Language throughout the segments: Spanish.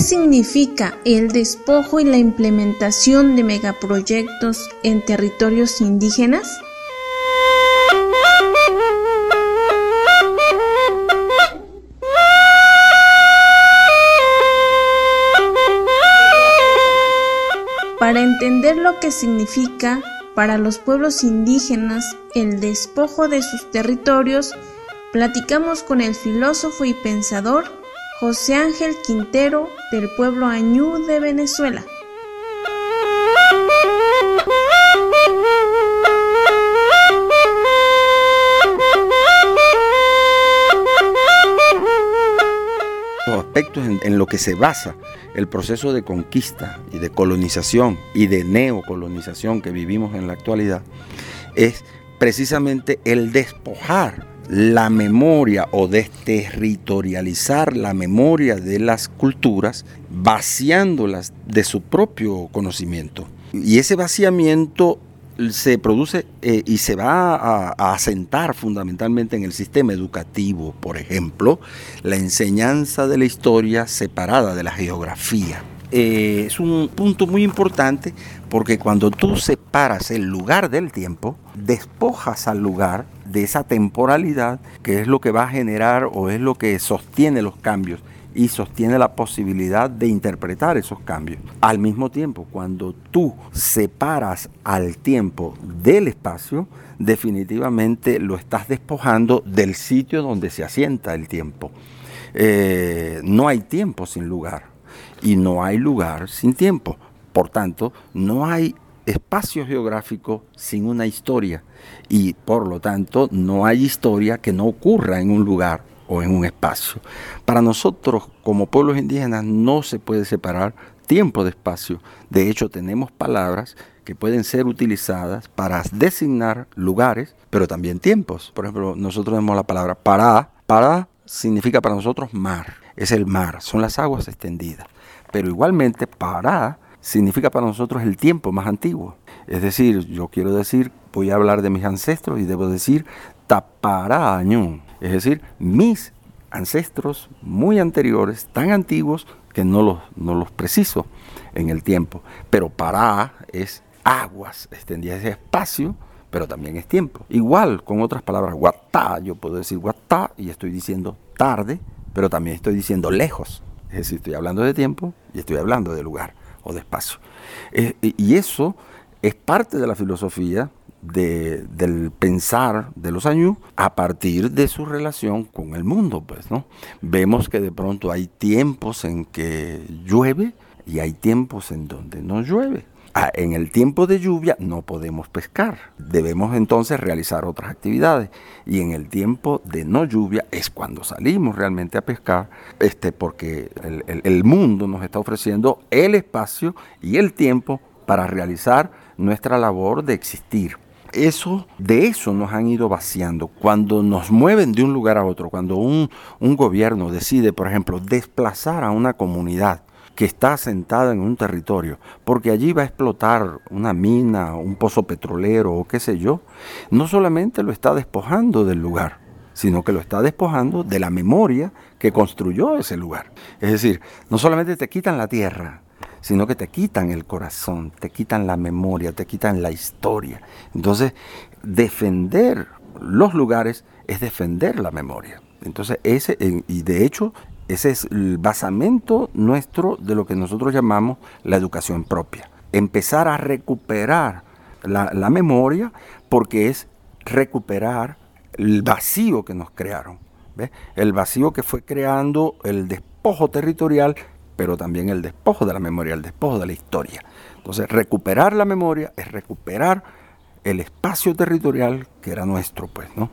significa el despojo y la implementación de megaproyectos en territorios indígenas? Para entender lo que significa para los pueblos indígenas el despojo de sus territorios, platicamos con el filósofo y pensador José Ángel Quintero del pueblo Añú de Venezuela. Los aspectos en lo que se basa el proceso de conquista y de colonización y de neocolonización que vivimos en la actualidad es precisamente el despojar la memoria o desterritorializar la memoria de las culturas, vaciándolas de su propio conocimiento. Y ese vaciamiento se produce y se va a asentar fundamentalmente en el sistema educativo. Por ejemplo, la enseñanza de la historia separada de la geografía. Es un punto muy importante porque cuando tú separas el lugar del tiempo, despojas al lugar de esa temporalidad que es lo que va a generar o es lo que sostiene los cambios y sostiene la posibilidad de interpretar esos cambios. Al mismo tiempo, cuando tú separas al tiempo del espacio, definitivamente lo estás despojando del sitio donde se asienta el tiempo. No hay tiempo sin lugar y no hay lugar sin tiempo. Por tanto, no hay espacio geográfico sin una historia y por lo tanto no hay historia que no ocurra en un lugar o en un espacio. Para nosotros como pueblos indígenas no se puede separar tiempo de espacio. De hecho, tenemos palabras que pueden ser utilizadas para designar lugares, pero también tiempos. Por ejemplo, nosotros tenemos la palabra Pará. Pará significa para nosotros mar, es el mar, son las aguas extendidas. Pero igualmente Pará significa para nosotros el tiempo más antiguo. Es decir, yo quiero decir, voy a hablar de mis ancestros y debo decir Tapará Añún. Es decir, mis ancestros muy anteriores, tan antiguos que no los preciso en el tiempo. Pero Pará es aguas extendidas, es espacio, pero también es tiempo. Igual con otras palabras, Guatá, yo puedo decir Guatá y estoy diciendo tarde, pero también estoy diciendo lejos. Es decir, estoy hablando de tiempo y estoy hablando de lugar o de espacio. Y eso es parte de la filosofía del pensar de los Añú a partir de su relación con el mundo, pues, ¿no? Vemos que de pronto hay tiempos en que llueve y hay tiempos en donde no llueve. En el tiempo de lluvia no podemos pescar, debemos entonces realizar otras actividades y en el tiempo de no lluvia es cuando salimos realmente a pescar, porque el mundo nos está ofreciendo el espacio y el tiempo para realizar nuestra labor de existir. De eso nos han ido vaciando. Cuando nos mueven de un lugar a otro, cuando un gobierno decide, por ejemplo, desplazar a una comunidad que está asentada en un territorio, porque allí va a explotar una mina, un pozo petrolero o qué sé yo, no solamente lo está despojando del lugar, sino que lo está despojando de la memoria que construyó ese lugar. Es decir, no solamente te quitan la tierra, sino que te quitan el corazón, te quitan la memoria, te quitan la historia. Entonces, defender los lugares es defender la memoria. Entonces, y de hecho, ese es el basamento nuestro de lo que nosotros llamamos la educación propia. Empezar a recuperar la memoria porque es recuperar el vacío que nos crearon. ¿Ves? El vacío que fue creando el despojo territorial, pero también el despojo de la memoria, el despojo de la historia. Entonces, recuperar la memoria es recuperar el espacio territorial que era nuestro, pues, ¿no?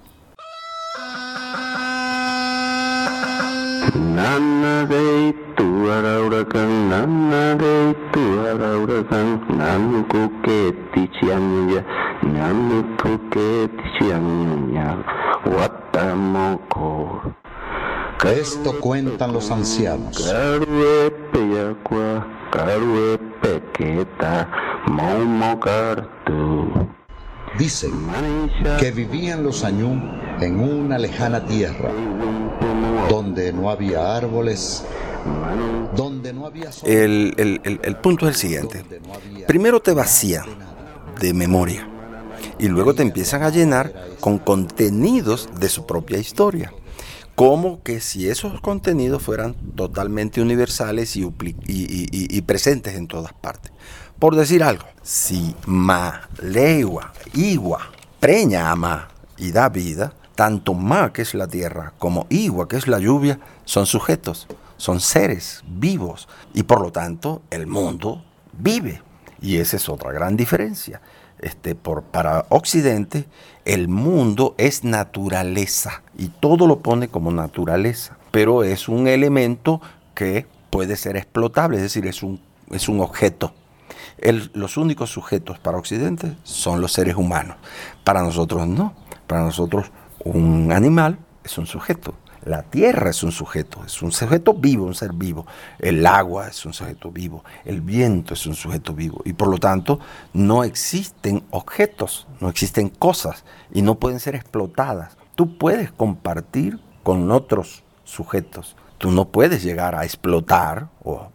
Nana de tu araurakan, nana de tu araurakan, nanu que tichianya, nanu que tichianya, watamoko. Esto cuentan los ancianos. Dicen que vivían los Añú en una lejana tierra, donde no había árboles donde no había El punto es el siguiente. Primero te vacían de memoria y luego te empiezan a llenar con contenidos de su propia historia. Como que si esos contenidos fueran totalmente universales y presentes en todas partes. Por decir algo, si ma, legua, igua, preña a ma y da vida, tanto ma, que es la tierra, como igua, que es la lluvia, son sujetos, son seres vivos y por lo tanto el mundo vive. Y esa es otra gran diferencia. Para Occidente, el mundo es naturaleza y todo lo pone como naturaleza, pero es un elemento que puede ser explotable, es decir, es un objeto. Los únicos sujetos para Occidente son los seres humanos. Para nosotros no. Para nosotros un animal es un sujeto. La tierra es un sujeto vivo, un ser vivo. El agua es un sujeto vivo. El viento es un sujeto vivo. Y por lo tanto no existen objetos, no existen cosas y no pueden ser explotadas. Tú puedes compartir con otros sujetos. Tú no puedes llegar a explotar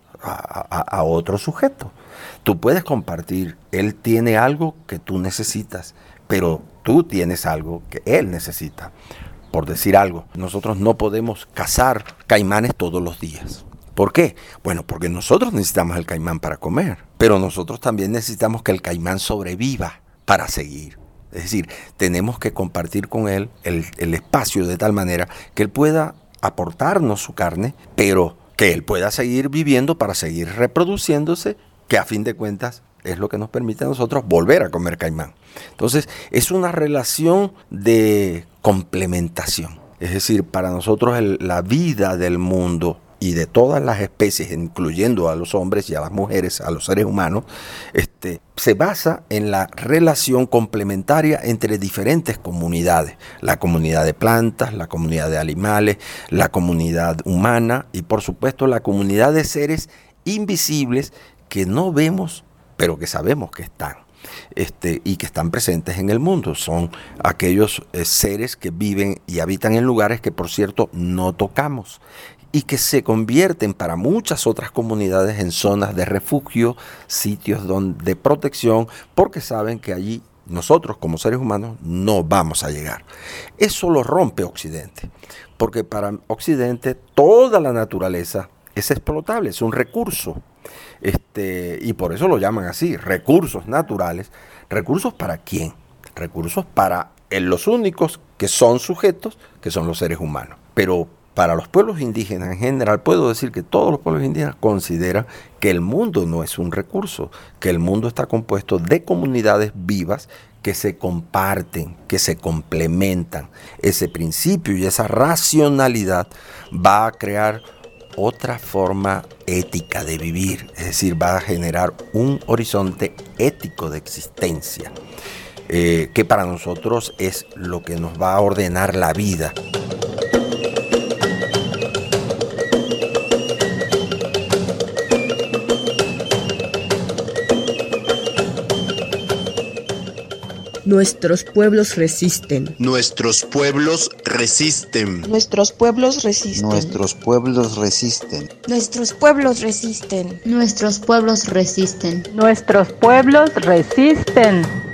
a otro sujeto. Tú puedes compartir. Él tiene algo que tú necesitas, pero tú tienes algo que él necesita. Por decir algo, nosotros no podemos cazar caimanes todos los días. ¿Por qué? Bueno, porque nosotros necesitamos el caimán para comer, pero nosotros también necesitamos que el caimán sobreviva para seguir. Es decir, tenemos que compartir con él el espacio de tal manera que él pueda aportarnos su carne, pero que él pueda seguir viviendo para seguir reproduciéndose, que a fin de cuentas es lo que nos permite a nosotros volver a comer caimán. Entonces, es una relación de complementación. Es decir, para nosotros la vida del mundo y de todas las especies, incluyendo a los hombres y a las mujeres, a los seres humanos, se basa en la relación complementaria entre diferentes comunidades. La comunidad de plantas, la comunidad de animales, la comunidad humana y, por supuesto, la comunidad de seres invisibles que no vemos, pero que sabemos que están. Y que están presentes en el mundo. Son aquellos seres que viven y habitan en lugares que, por cierto, no tocamos y que se convierten para muchas otras comunidades en zonas de refugio, sitios de protección, porque saben que allí nosotros como seres humanos no vamos a llegar. Eso lo rompe Occidente, porque para Occidente toda la naturaleza es explotable, es un recurso. Y por eso lo llaman así, recursos naturales. ¿Recursos para quién? Recursos para los únicos que son sujetos, que son los seres humanos. Pero para los pueblos indígenas en general, puedo decir que todos los pueblos indígenas consideran que el mundo no es un recurso, que el mundo está compuesto de comunidades vivas que se comparten, que se complementan. Ese principio y esa racionalidad va a crear otra forma ética de vivir, es decir, va a generar un horizonte ético de existencia, que para nosotros es lo que nos va a ordenar la vida. Nuestros pueblos resisten. Nuestros pueblos resisten. Nuestros pueblos resisten. Nuestros pueblos resisten. Nuestros pueblos resisten. Nuestros pueblos resisten. Nuestros pueblos resisten.